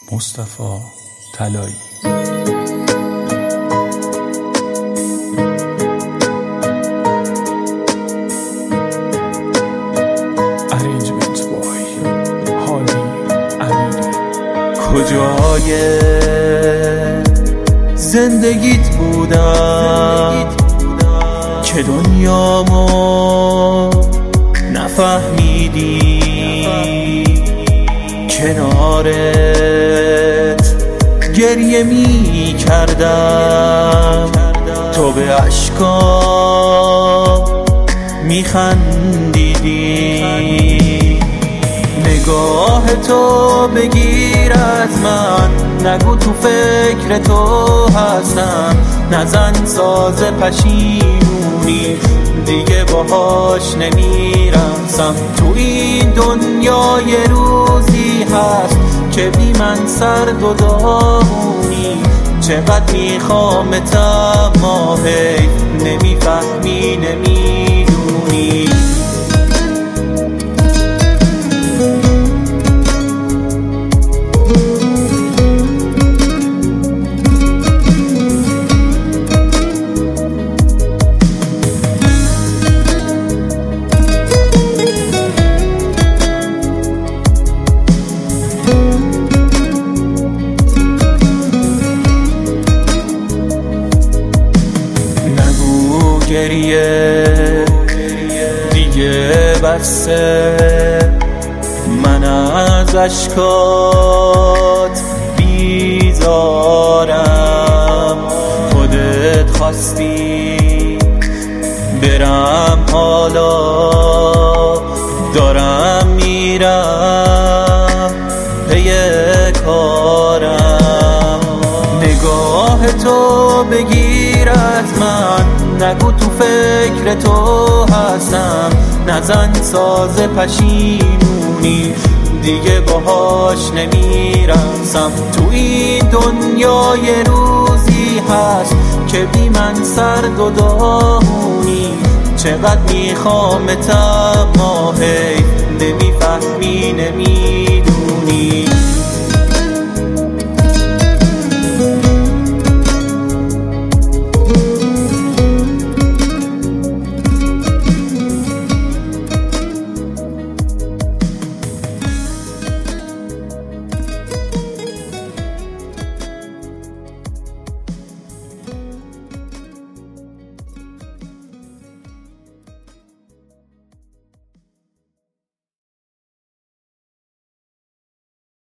مصطفی طلایی. Arrangement boy هادی امیری. کجای زندگیت بودم که دنیامو نفهمیدی، کنارت گریه می کردم، تو به اشکام می خندیدی. نگاه تو بگیر از من، نگو تو فکر تو هستم، نزن ساز پشیمونی دیگه باهاش نمیرسم. تو این دنیا یه روزی هست که بی من سرد و داغونی، چقدر میخوامتم ما حیف نمیفهمی نمیدونی. گریه دیگه بسه، من از اشکات بیزارم. خودت خواستی برم، حالا دارم میرم پی کارم. نگاه تو بگیر از من، نگو تو فکر تو هستم، نزن ساز پشیمونی دیگه باهاش نمیرسم. تو این دنیا یه روزی هست که بی من سرد و داغونی، چقدر میخوامتم ما حیف